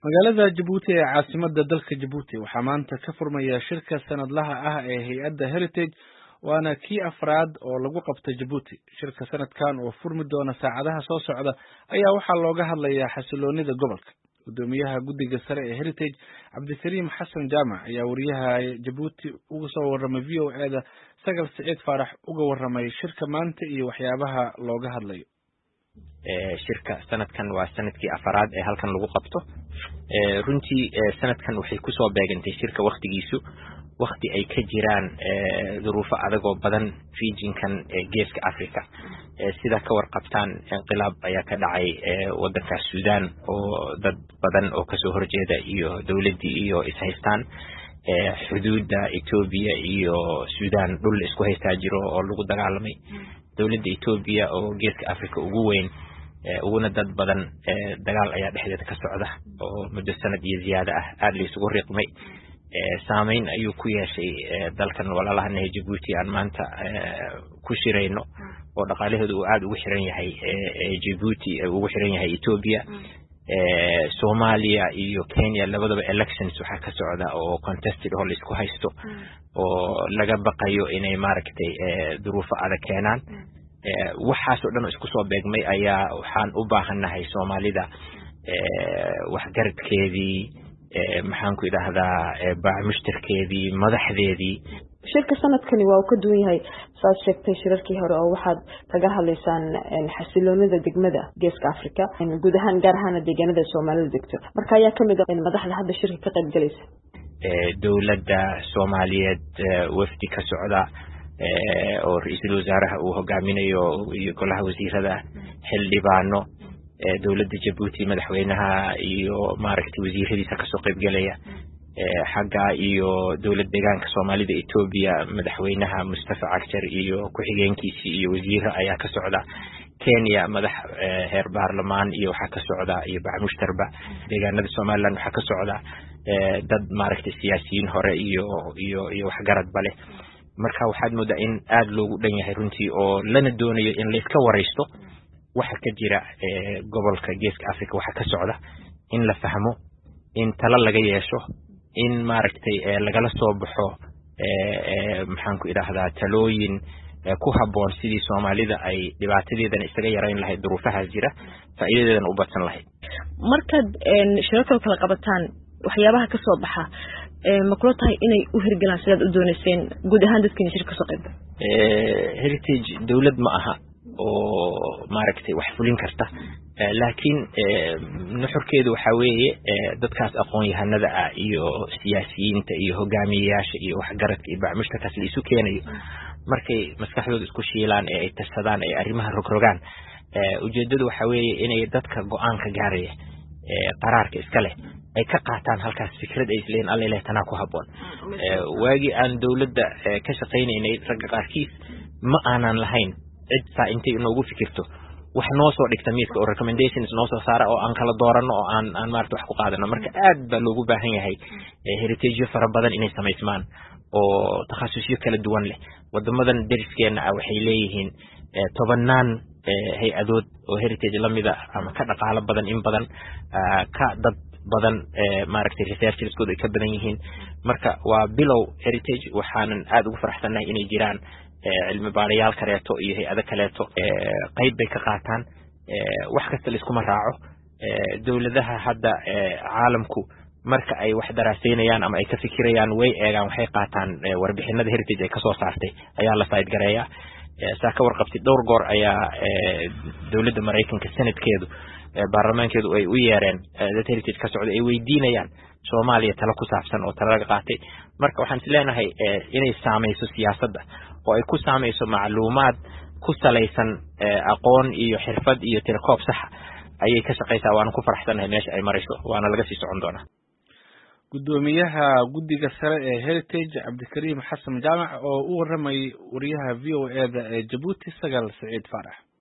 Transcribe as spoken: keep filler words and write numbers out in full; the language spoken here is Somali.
magaalada Djibouti ee caasimadda dalka Djibouti waxaa maanta ka furmaya shirka sanadlaha ah ee hay'adda Heritage waana kii afraad oo lagu qabtay Djibouti. Shirka sanadkan oo furmi doona saacadaha soo socda ayaa waxaa looga hadlayaa xasiloonida gobolka. Gudoomiyaha guddiga sare ee Heritage Cabdikariim Xasan Jaamac ayaa wariyaha Djibouti uga soo warramay V O A da Sagal Saciid Faarax uga warramay shirka maanta iyo waxyaabaha looga hadlayo. shirka sanadkan waa sanadkii afaraad ee halkan lagu qabto. runtii sanadkan waxay ku soo beegantay shirka waqtigiisu waqti ay ka jiraan duruufo adag oo badan regionkan geeska Afrika. sida ka warqabtaan inqilaab ayaa ka dhacay wadanka Suudaan oo dad badan oo ka soo horjeeda iyo dawladii iyo ishaystaan xuduudda Ethiopia iyo Suudaan dhul isku haystaa jiro oo lagu dagaalamay. dawladda Ethiopia oo geeska Afrika ugu weyn uguna dad badan dagaal ayaa dhexdeeda ka socda oo muddo sanad iyo ziyaada ah aad la isugu riqmay. saameyn ayuu ku yeeshay dalkan walaalahan ee Djibouti aan maanta ku shirayno oo dhaqaalaheedu uu aad ugu xiran yahay Djibouti ugu xiran yahay Ethiopia. Soomaaliya iyo Kenya labadaba elections waxa ka socda oo contested oo la isku haysto oo laga baqayo inay maaragtay duruufo adag keenaan. waxaas oo dhan isku soo beegmay ayaa waxaan u baahanahay Soomaalida wax garadkeedii maxaan ku idhaahdaa baac mushtarkeedii madaxdeedii. shirka sanadkani waa uu ka duwan yahay saad sheegtay shirarkii hore oo waxaad kaga hadlaysaan xasiloonida degmada geeska Afrika guud ahaan gaar ahaan deegaanada Soomaalida degto. marka ayaa kamid ah madaxda hadda shirka ka qayb galaysa dawladda Soomaaliyeed wafdi ka socda oo ra'iisul wasaaraha uu hogaaminayo iyo golaha wasiirada xildhibaano dawladda Djibouti madaxweynaha iyo maaragtay wasiiradiisa ka soo qayb galaya xagga iyo dawlad deegaanka Soomaalida Ethiopia madaxweynaha Mustafa Cagjar iyo ku-xigeenkiisa iyo wasiirra ayaa ka socda. Kenya madax heer baarlamaan iyo waxa ka socda iyo baac mushtarba. deegaanada Somaliland waxa ka socda dad maaragtay siyaasiyiin hore iyo iyo iyo wax garad bale. marka waxaad moodaa in aad loogu dhan yahay runtii oo lana doonayo in la iska wareysto waxa ka jira gobolka geeska Afrika waxa ka socda in la fahmo in tala laga yeesho in maaragtay lagala soo baxo maxaan ku idhaahdaa talooyin ku haboon sidii Soomaalida ay dhibaatadeedan isaga yareyn lahayd duruufaha jira faa'iidadeedan u badsan lahayd. markaad shirarka kala qabataan waxyaabaha ka soo baxa ma kula tahay inay u hirgalaan sidaad u doonayseen guud ahaan dadkii shirka soo qayb Heritage dawlad ma aha oo maaragtay wax fulin karta laakiin nuxurkeedu waxa weeye dadkaas aqoon yahanada ah iyo siyaasiyiinta iyo hogaamiyayaasha iyo wax garadka iyo baac mushtarkaas la isu keenayo markay maskaxdooda isku shiilaan ee ay tashadaan ee arrimaha rogrogaan ujeedadu waxa weeye inay dadka go'aanka gaaraya qaraarka iska leh ay ka qaataan halkaas fikrad ay isleen alle leh tanaa ku haboon. waagi aan dawladda ka shaqeynaynay ragga qaarkiis ma aanan lahayn cid saa intay inoogu fikirto wax noo soo dhigta miiska oo recommendations noo soo saara oo aan kala doorano oo aan aan maaragtay wax ku qaadano. marka aad baa loogu baahan yahay heritage fara badan inay samaysmaan oo takhasusyo kala duwan leh. wadamadan deriskeena ah waxay leeyihiin tobanaan hay-adood oo heritage lamida ama ka dhaqaalo badan in badan ka dad badan maaragtay researcherskooda ay ka badan yihiin. marka waa bilow heritage waxaanan aad ugu faraxsanahay inay jiraan cilmi baarayaal kaleeto iyo hay-ado kaleeto qayb bay ka qaataan. wax kasta la iskuma raaco. dawladaha hadda caalamku marka ay wax daraasaynayaan ama ay ka fikirayaan way eegaan waxay qaataan warbixinada heritage ay ka soo saartay ayaa la side gareeyaa. saa ka warqabtay dhowr goor ayaa dawladda Mareykanka sanadkeedu baarlamaankeedu ay u yeereen dad heritage ka socda ay weydiinayaan Soomaaliya talo ku saabsan oo talo laga qaatay. marka waxaan isleenahay inay saameyso siyaasadda oo ay ku saameyso macluumaad ku salaysan aqoon iyo xirfad iyo tirkoob sax ayay ka shaqeysaa. waana ku faraxsanahay meesha ay marayso waana laga sii socon doonaa. gudoomiyaha guddiga sare ee Heritage Cabdikariim Xasan Jaamac oo u warramay wariyaha V O A da ee Djibouti Sagal Saciid Faarax.